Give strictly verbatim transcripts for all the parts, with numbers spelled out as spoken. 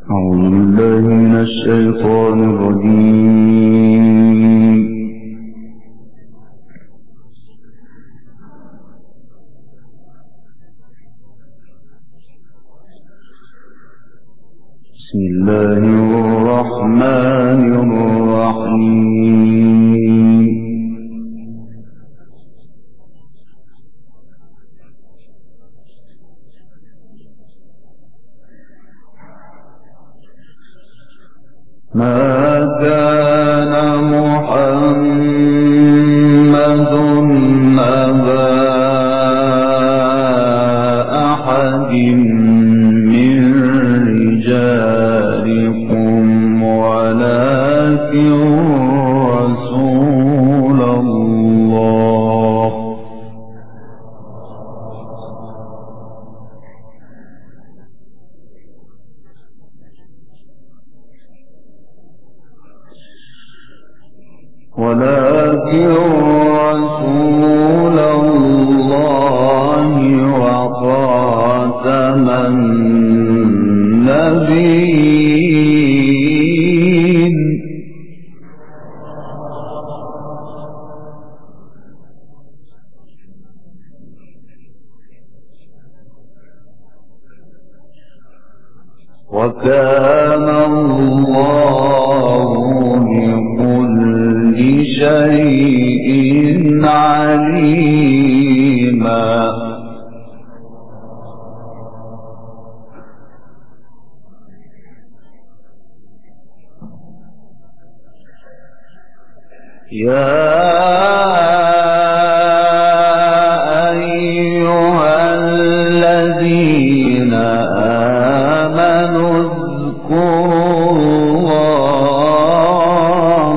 أعوذ بالله من الشيطان الرجيم. بسم الله الرحمن الرحيم. ما كان محمد أبا أحد من رجالكم ولكن رسول الله ولكن رسول الله وخاتم النبيين. وكان الله بكل شيء عليما. يا أيها الذين آمنوا اذكروا الله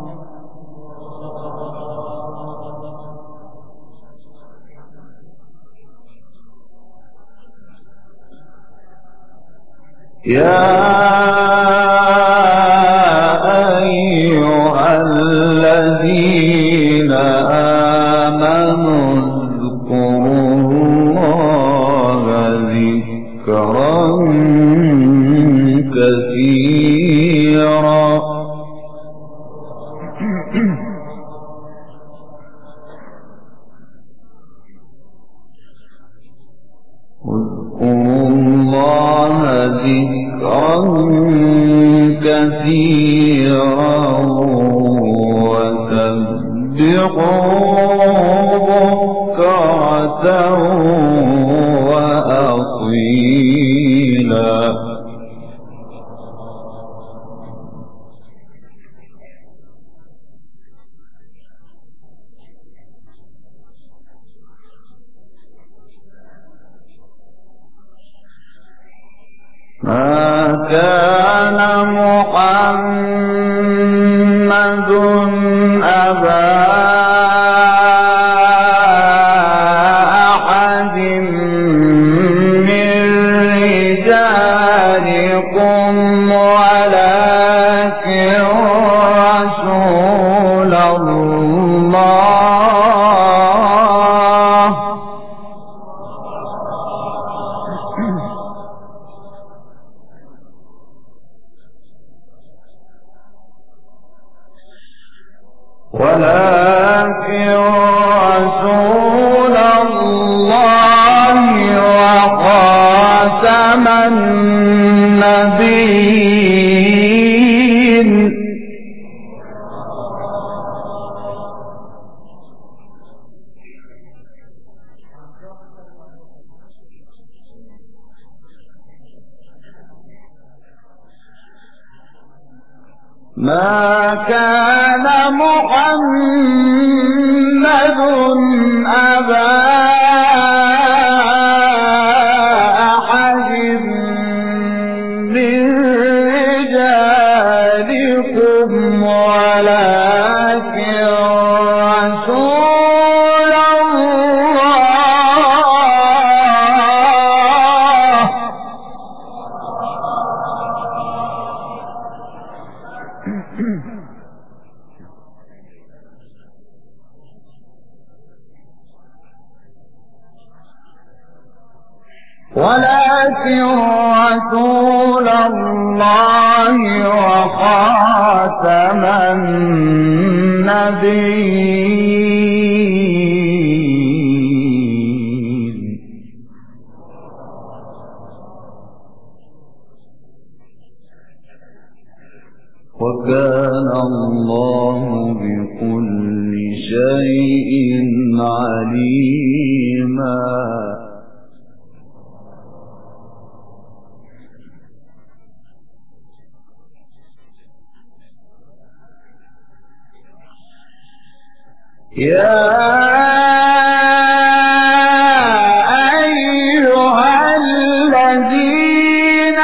يا أيها الذين آمنوا اذكروا الله ذكرا كثيرا. اذكروا الله ذكرا كثيرا وسبحوه بكرة وأصيلا. ما كان محمد أبا أحد من رجالكم ولكن رسول الله ولكن رسول الله وخاتم النبيين. ما كان محمد أبا أحد من رجالكم ولكن رسول الله ولكن رسول الله وخاتم النبيين. وكان الله بكل شيء عليما. يا أيها الذين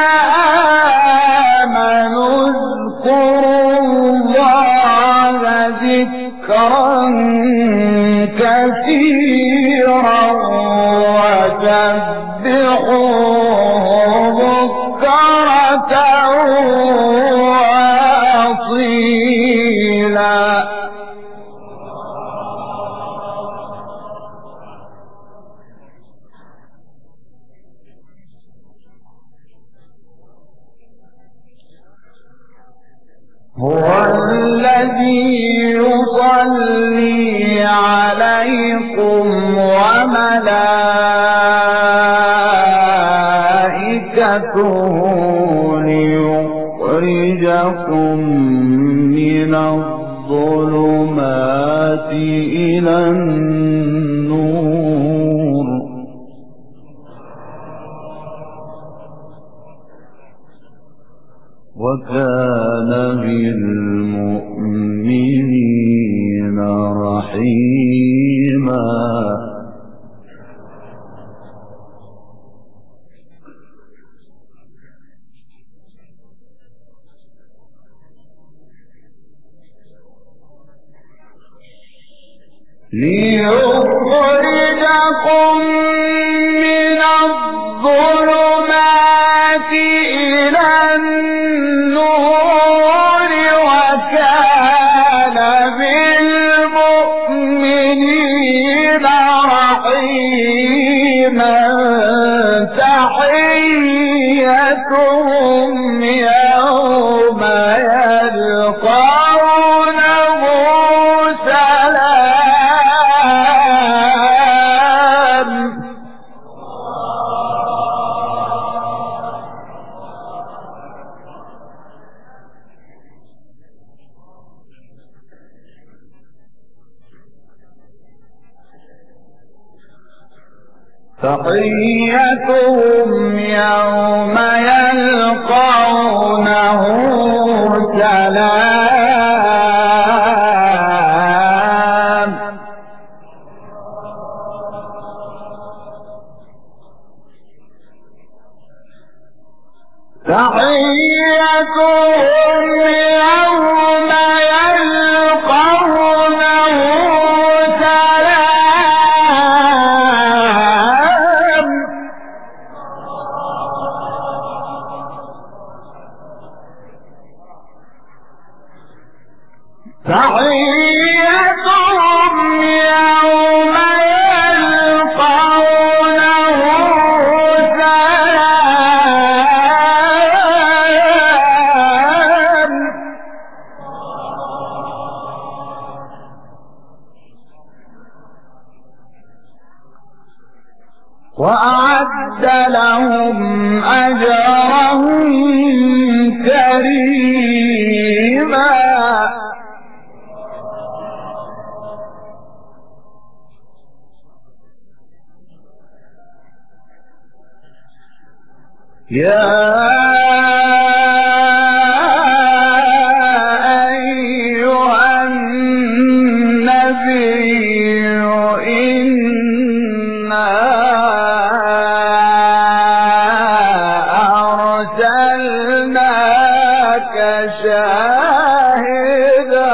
آمنوا اذكروا الله ذكرا كثيرا وسبحوه بكرة وأصيلا. هو الذي يصلي عليكم وملائكته ليخرجكم من الظلمات إلى النور. وكان بالمؤمنين رحيما. ليخرجكم من الظلمات إلى النور وكان بالمؤمنين رحيما. تحيتهم يوم يلقونه سلام. تحيتهم يوم يلقونه سلام. تحيتهم يوم يلقونه سلام. تحيتهم يوم يلقونه سلام. وأعد لهم أجرا كريما. يا أيها النبي إنا أرسلناك شاهدا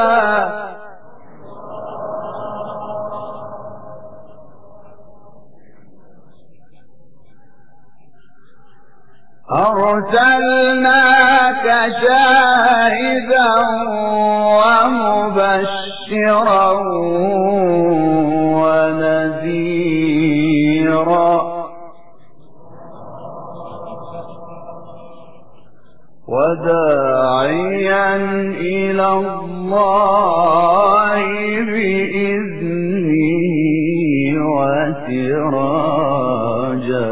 أرسلناك شاهدا ومبشرا ونذيرا. وداعيا إلى الله بإذنه وسراجا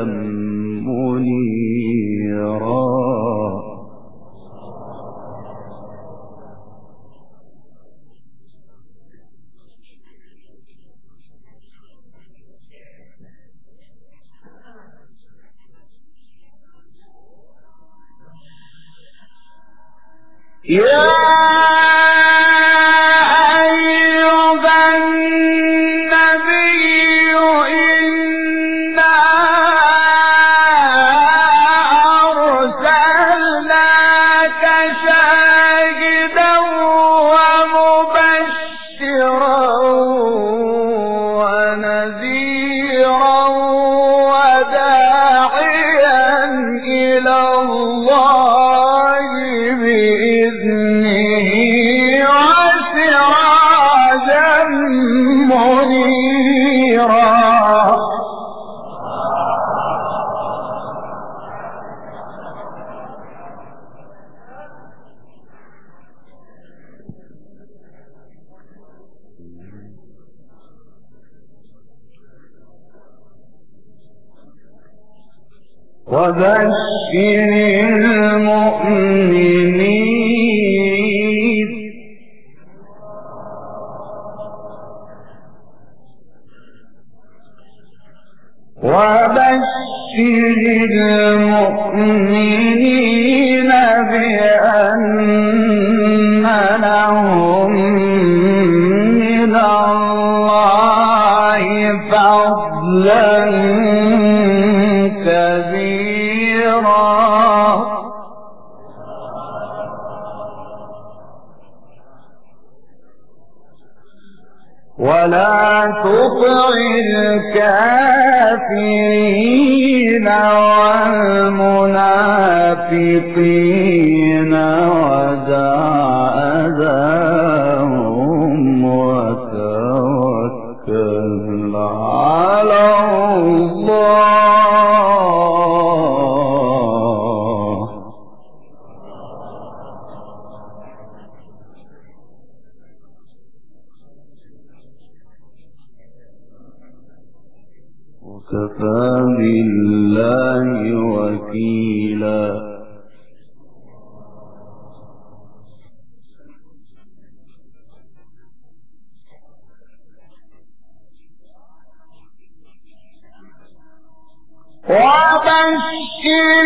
منيرا. يا وبشر المؤمنين وبشر المؤمنين بأن لهم من الله فضلا ولا تطع الكافرين والمنافقين ودع أذاهم وتوكل على الله. وكفى بالله وكيلا. وبشر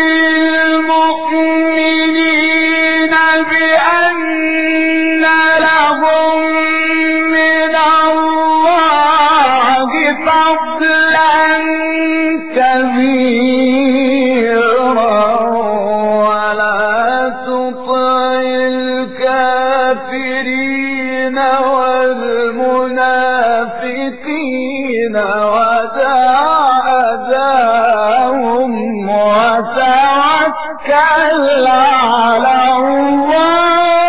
المؤمنين بأن لهم من الله فضلا كبيرا ولا تطع الكافرين والمنافقين ودع أذاهم وتوكل على الله.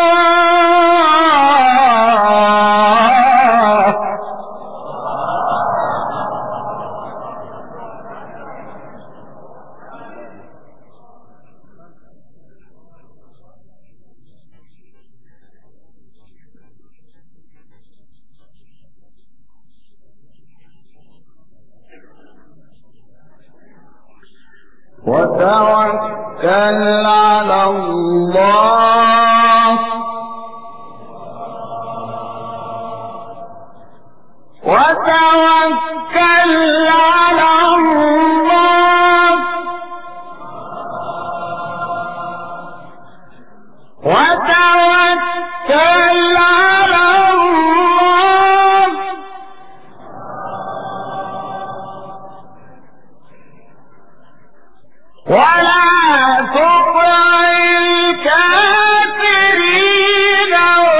وتوكل على الله وتوكل على الله وتوكل على الله ولا تطع الكافرين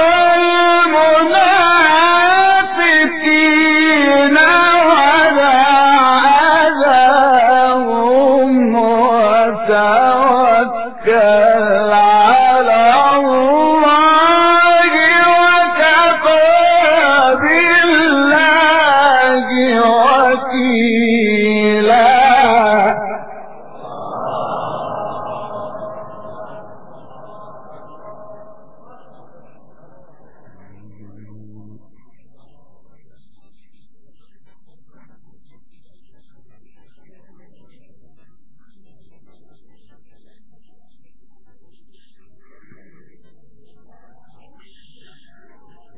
والمنافقين ودع أذاهم وتوكل على الله وكفى بالله وكيلا.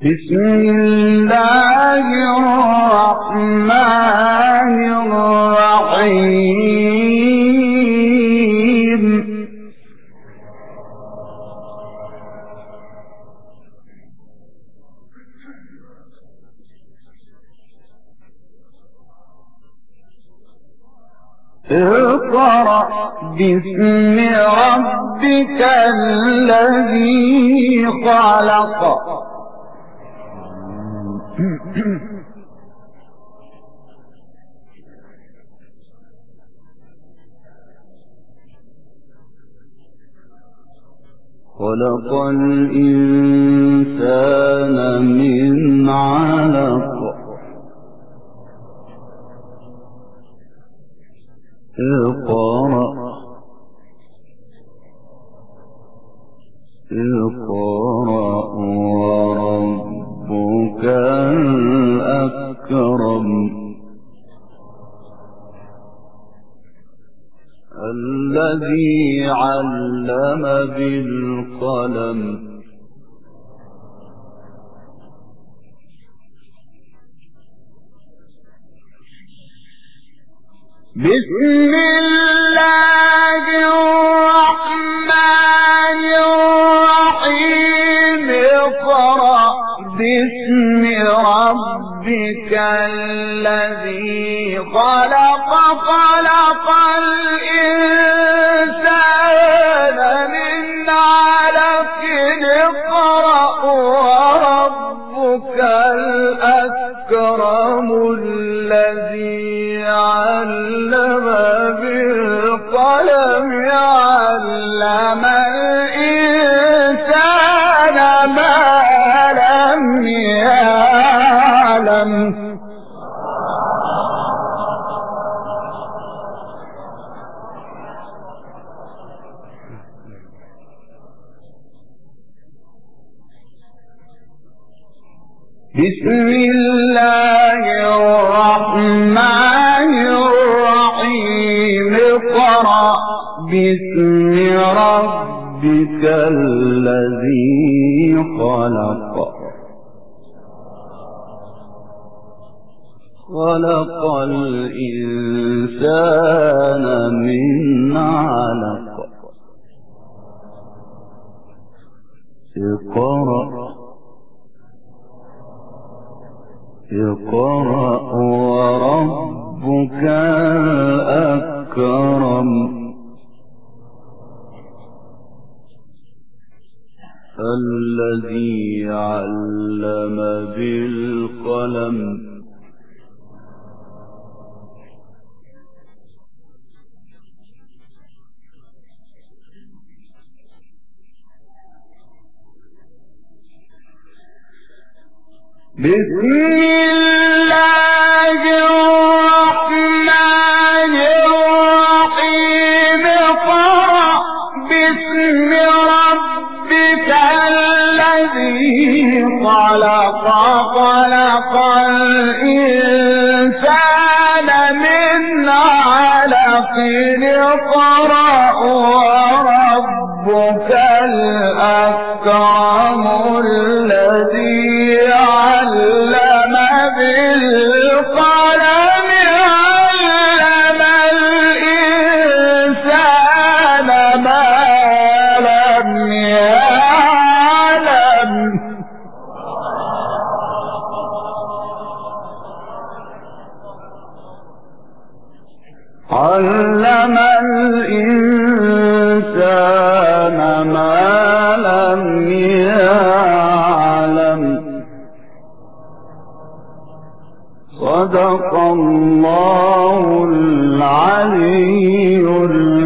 بسم الله الرحمن الرحيم اقرأ باسم ربك الذي خلق خلق الإنسان من علق اقرأ اقرأ وربك الأكرم الذي علم بالقلم بسم الله الرحمن الرحيم اقرأ باسم ربك الذي خلق خلق الإنسان من علق اقرأ وربك الأكرم الذي علم بالقلم علم الإنسان ما لم يعلم بسم الله الرحمن الرحيم اقرأ باسم ربك الذي خلق خلق الإنسان من علق اقرأ اقرأ وربك الأكرم الذي علم بالقلم بسم الله الرحمن الرحيم اقرأ باسم ربك الذي خلق خلق الإنسان من علق اقرأ وربك الأكرم الذي علم بالقلم علم الإنسان ما لم يعلم علم الإنسان ما لم يعلم صدق الله العلي العظيم